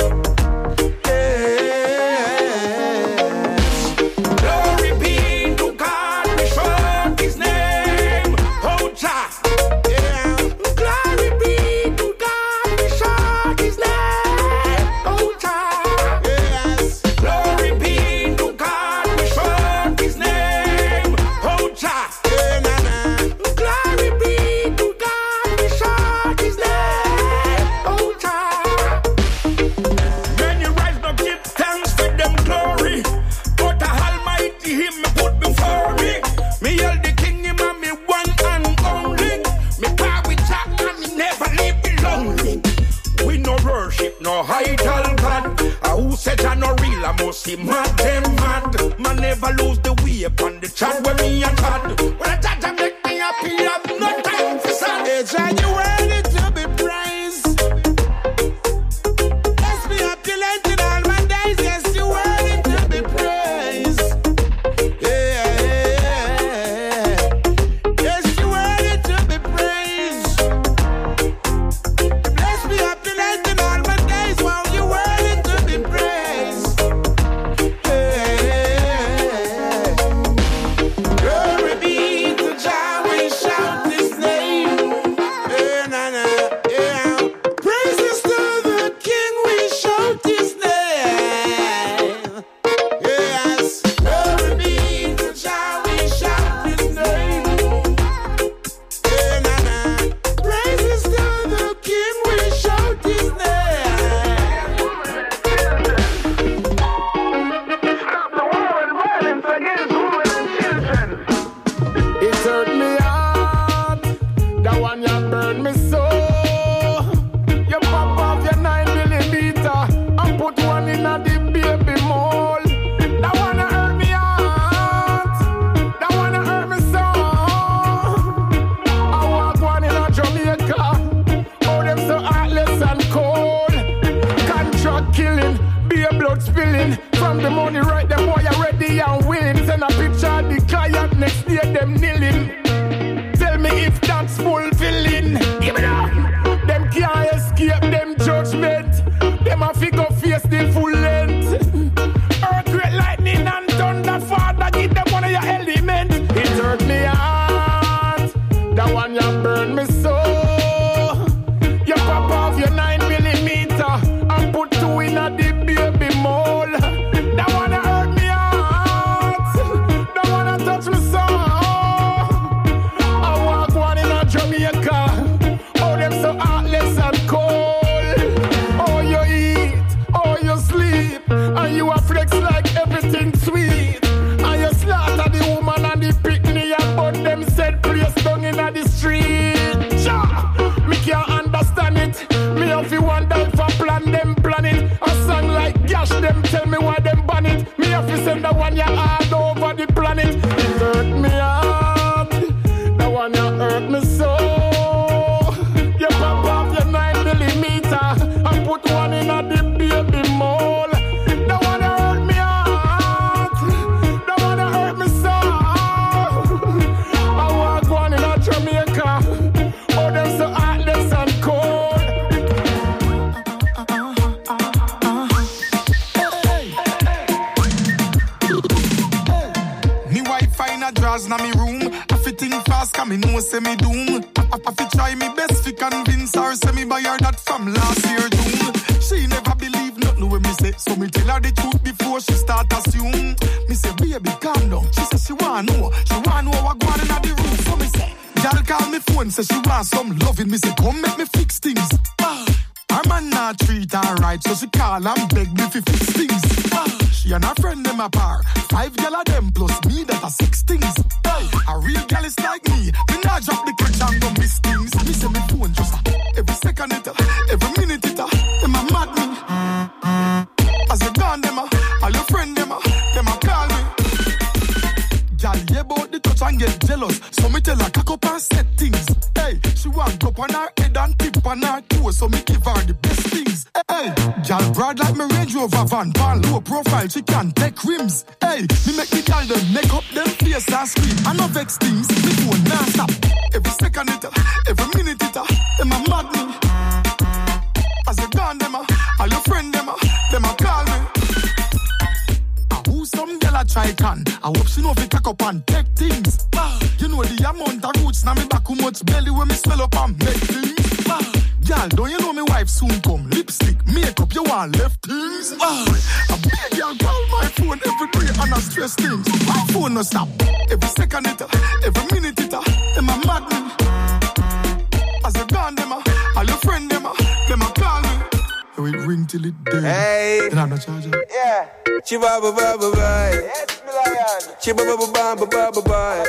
Yeah. Glory be to God. We shout His name. Hoja. Yeah. Glory be to God. We shout His name. Hoja. Yes. Glory be to God. We shout His name. Hoja. Yeah, nah, nah. Glory be to God. We shout His name. Hoja. When you rise up, give thanks for them glory. But the Almighty Him me put before me. Me yell the King Him and me one and only. Me power with Jack and me never leave me lonely. We no worship no idol God. Uh, who said I no real? I must see mad them mad. Man never lose the way upon the chat when me a chat. When I chat and make me happy, have no time for sad. Hey, Jah, you worthy to be praised. Bless me happy length in all my days. Yes, you worthy to be praised. Yeah, yes, you worthy to be praised. Bless me happy length in all my days. Wow, you worthy to be praised. Yeah. Glory be to Jah, we shout His name. Yeah, nah, nah, yeah. Praises to the King, we shout His name. Yes, glory be to Jah, we shout His name. Yeah, nah, nah. Praises to the King, we shout His name. It hurt me hard, that one you burn me so. You pop off your nine millimeter and put one in a the baby mold. That one you hurt me hard, that one you hurt me so. I walk one in a Jamaica, oh them so heartless and cold. Contract killing, beer blood spilling. From the money right, them boy are ready and willing. Send a picture of the client, next day them kneeling. Tell me if that's fulfilling. Give it up. Them can't escape them judgment. Them a figure face the full length. Earthquake, lightning and thunder, Father, give them one of your elements. It hurt me hard, that one you burn me so. You pop off your nine millimeter and put two in a the baby bars na me room. I fi think fast, cause me know say me doom. I, I, I fi try me best fi convince her, say me buy her that from last year June. She never believe nothing when me say, so me tell her the truth before she start assume. Me say, baby, calm down. She say she want know, she want know what going on in the room. So me say, girl call me phone, say she want some loving. Me say, come make me fix things. Ah. Her man not treat her right, so she call and beg me fi fix things. Ah. She and her friend them apart, five gal of them plus me that are six things. Hey, a real gal is like me, me not drop the clutch and go miss things. Me say me phone just uh, every second it, uh, every minute it, uh, them a mad me. As you gone them uh, all your friend them uh, them a call me. Gal yeah about the touch and get jealous, so me tell her cock up and set things. Hey, she want up on her head and tip on her toe, so me give her the best things. Hey, gal broad like me Range Rover van, pan low profile, she can take rims. Hey, me make the gal them make up them face and scream. I no vex things, me phone non stop. Every second it, every minute it, them a mad me. As you gone them a, all your friend them a, them a call me. Ah, who some gal a try can? I hope she know if it cock up and take things. Ah, you know the amount of roots now me back how much belly when me swell up and make things. Ah, gal, don't you know me wife soon come? Lipstick, makeup, you want left things. Ah, a big gal call my phone every day and I stress things. My phone no stop. Every second it, every minute it, them a mad me. As you gone them a, all your friend them a, them a call me. So it ring till it dead. Hey, then I'm not charging. Yeah, chiba ba ba ba ba. Yes, me lion. Chiba ba ba ba ba ba ba.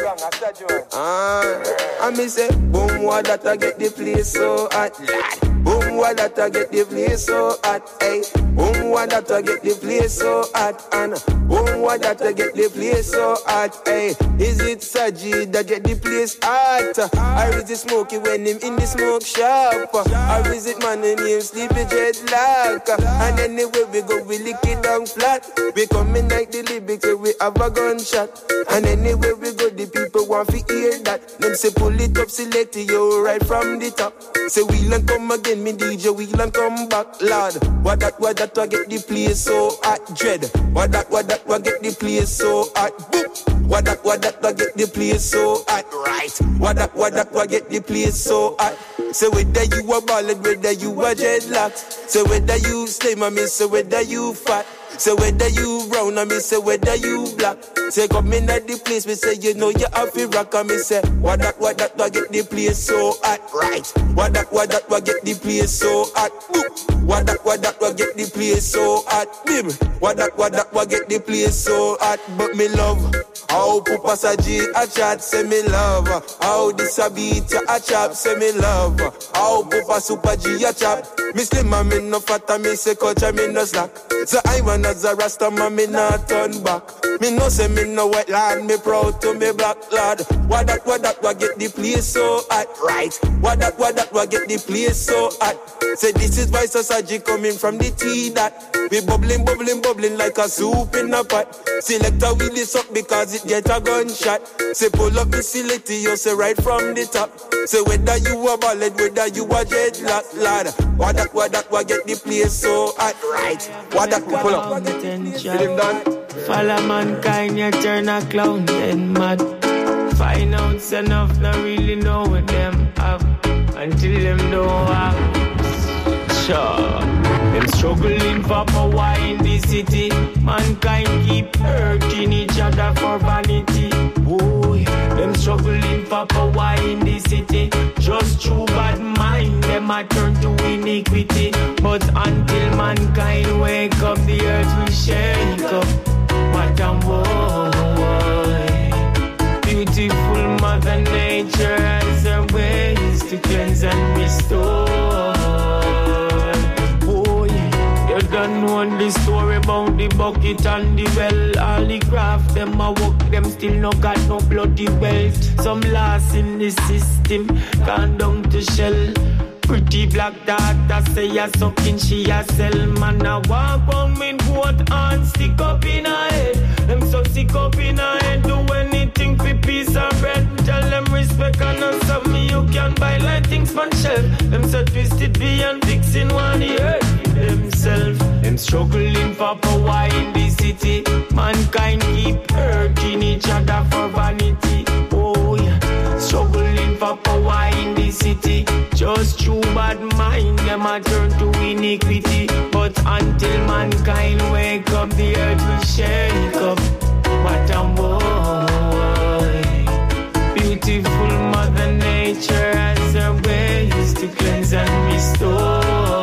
Ah, I me say, boom, what that I get the place so hot. Boom, what that I get the place so hot. Hey, boom, what that I get the place so hot. And boom, what that I get the place so hot. Hey, is it Saji that get the place hot? Or is it Smokey when him in the smoke shop? Or is it man and him sleepy dreadlock? And anyway we go, we lick it down flat. We coming like the lyrics, we have a gunshot. And anyway we go, the people want to hear that. Them say pull it up, select it, yo, right from the top. Say we'll and come again, me D J, we'll and come back, Lord. What that, what that, what get the place so hot, dread. What that, what that, what get the place so hot, boop. What that, what that, what get the place so hot, right. What that, what that, what get the place so hot. Say whether you a ballad, whether you a dreadlocks. Say whether you slim, I mean, say whether you fat. Say whether you brown, I me say whether you black. Say come in at the place, me say you know you have to rock. I me say what that, what that, what get the place so hot, right? What that, what that, what get the place so hot, boop. What that, what that, what get the place so hot, bim. What that, what that, what get the place so hot, but me love how Pupa Saji a chat, say me love. How this a beat a chop, say me love. How Pupa Super G a chop. Me slim and me no fat and me say culture me no slack. So I want as a Rasta man me not turn back. Me no say me no white lad, me proud to me black lad. What that, what that, what get the place so hot, right? What that, what that, what get the place so hot. Say this is why Saji coming from the tea that we bubbling, bubbling, bubbling like a soup in a pot. Selector will this up because it get a gunshot. Say pull up the facility, you say right from the top. Say whether you a ballad, whether you a dreadlock lad. What that, what that, what get the place so hot, right? What that, pull up. Follow mankind, you turn a clown, then mad. Find out enough, not really know what them have until them don't have. Sure, them struggling for power in the city. Mankind keep hurting each other for vanity. Boy, them struggling for power in the city. Just through bad mind, them a turn to iniquity. But until mankind wake up, the earth will shake up. What a boy. Beautiful Mother Nature has her ways to cleanse and restore. You don't know the story about the bucket and the well. All the craft, them a work, them still no got no bloody wealth. Some loss in the system, gone down to shell. Pretty black daughter say a sucking, she a sell. Man a walk on with both hands stick up in her head. Them so stick up in her head, do anything for peace and bread. Tell them respect and not something you can buy like things from shelf. Them so twisted beyond fixing one the earth themselves. Them struggling for power in the city. Mankind keep hurting each other for vanity. Oh yeah, struggling for power in the city. Just true bad mind, them a turn to iniquity. But until mankind wake up, the earth will shake up. What a boy. Beautiful Mother Nature has her ways to cleanse and restore.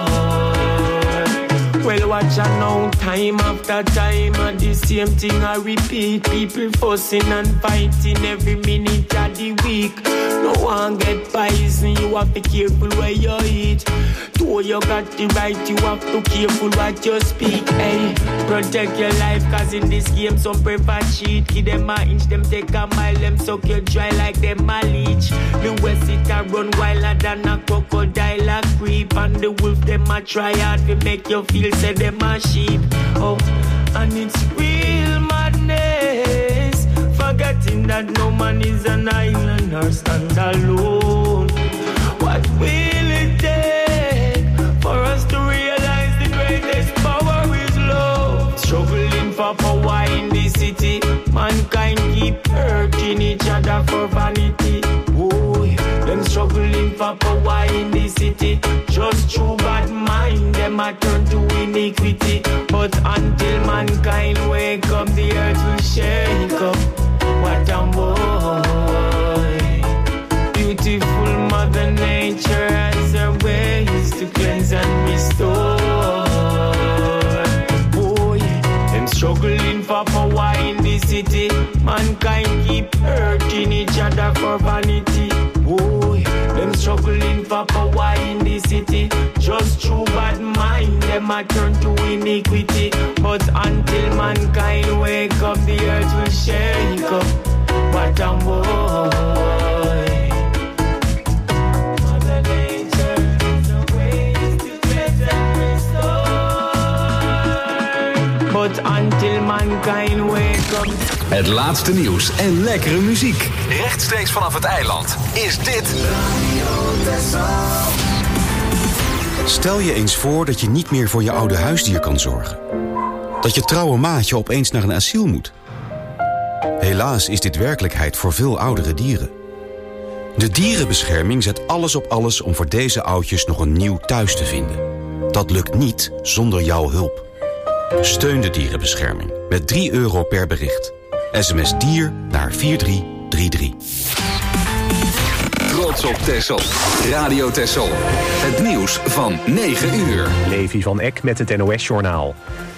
Well, watch out now, time after time, and the same thing I repeat. People fussing and fighting every minute of the week. No one get poison, you have to be careful where you eat. Though you got the right, you have to be careful what you speak. Hey, protect your life, cause in this game some prefer cheat. Give them a inch, them take a mile, them suck you dry like them a leech. The west it a run wilder than a crocodile a creep. And the wolf them a try hard to make you feel say them a sheep. Oh, and it's real madness, forgetting that no man is an island or stand alone. What will it take for us to realize the greatest power is love? Struggling for power in the city, mankind keep hurting each other for vanity. Oh, them struggling for power in the city. Just true bad mind, them a turn to iniquity. But until mankind wake up, the earth will shake up. What a boy. Beautiful Mother Nature has her ways to cleanse and restore. Oh yeah, them struggling for power in the city. Mankind keep hurting each other for vanity. Oh yeah, them struggling for power in the city. Just true bad mind, them a turn to iniquity. But until mankind wake up, the earth will shake up. What a boy. Mother Nature has her ways to cleanse and restore. But until mankind wake up. Het laatste nieuws en lekkere muziek. Rechtstreeks vanaf het eiland is dit Stel je eens voor dat je niet meer voor je oude huisdier kan zorgen. Dat je trouwe maatje opeens naar een asiel moet. Helaas is dit werkelijkheid voor veel oudere dieren. De dierenbescherming zet alles op alles om voor deze oudjes nog een nieuw thuis te vinden. Dat lukt niet zonder jouw hulp. Steun de dierenbescherming met drie euro per bericht. S M S dier naar vier drie drie drie. Trots op Texel. Radio Texel. Het nieuws van negen uur. Levi van Eck met het N O S-journaal.